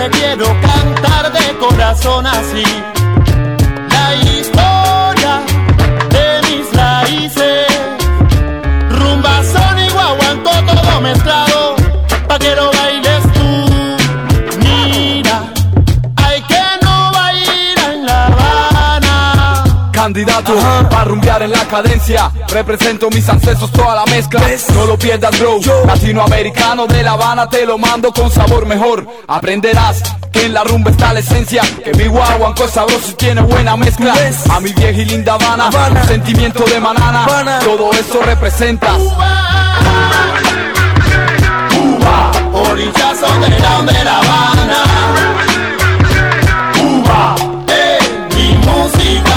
te quiero cantar de corazón así. La historia de mis raíces, rumba, son y guaguancó, todo mezclado, pa' que lo bailes tú. Mira, hay que no bailar en La Habana. Candidato para rumbear en la cadencia, represento mis ancestros, toda la mezcla. No lo pierdas, bro. Latinoamericano de La Habana, te lo mando con sabor mejor. Aprenderás que en la rumba está la esencia, que mi guaguancó es sabroso y tiene buena mezcla. A mi vieja y linda Habana, un sentimiento de manana, todo eso representa Cuba, orillazo de La Habana. Cuba, mi música.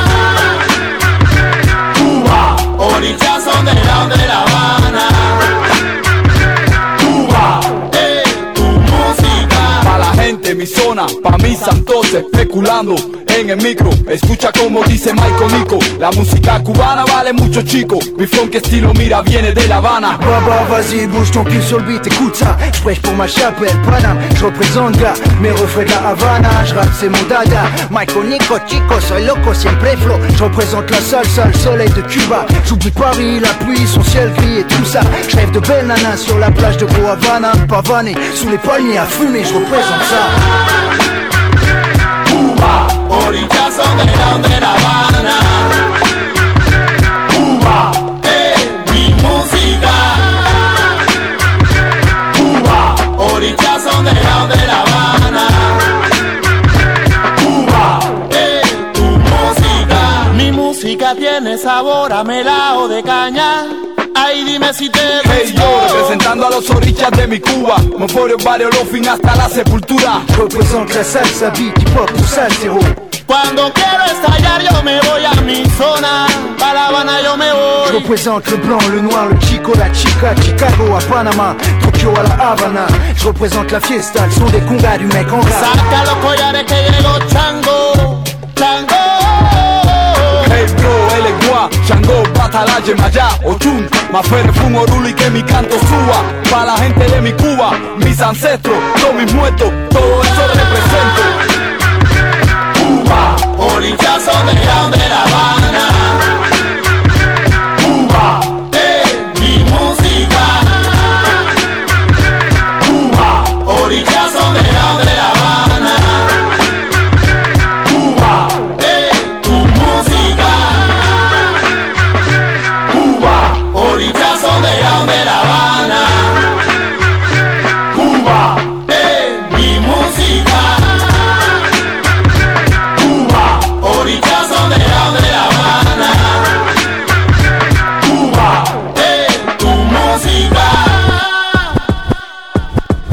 Cuba, orillazo de La Habana. Cuba, tu música. pa' la gente, mi zona, pa' mis santos, especulando en el micro. Escucha como dice Michael Nico, la música cubana vale mucho, chico. Mi funk estilo, mira, viene de La Habana. Baba, vas-y, bouge ton cul sur le beat, écoute ça. J'prêche pour ma chapelle, Paname, j'représente gars. Mes refrains de La Habana, j'rappe c'est mon dada. Michael Nico, chico, soy loco, siempre flow. J'représente la salsa, le soleil de Cuba. J'oublie Paris, la pluie, son ciel gris et tout ça. J'rêve de belles nanas sur la plage de Gros Havana. Pavané, sous les palmiers à fumer, j'représente ça. Cuba, orillazo de La Habana. Cuba, mi música. Cuba, orillazo de La Habana. Cuba, tu música. Mi música tiene sabor a melao de caña. Ay, dime si te gustó. Hey yo, representando a los orillas de mi Cuba, Monforio, Barrio Lofin hasta la sepultura. J'représente la salsa, beat, hip-hop, tout ça, zéro. Cuando quiero estallar yo me voy a mi zona, pa' La Habana yo me voy. Je représente le blanc, le noir, le chico, la chica, Chicago à Panama, Tokyo à La Habana. Je représente la fiesta, le son des congas du mec en rap. Saca los collares que llegó Chango, Chango. Hey bro, él es guá, Chango, Batala, Yemayá, Ochun, Mafere, Fun, Oruli, que mi canto suba. Pa' la gente de mi Cuba, mis ancestros, todos mis muertos,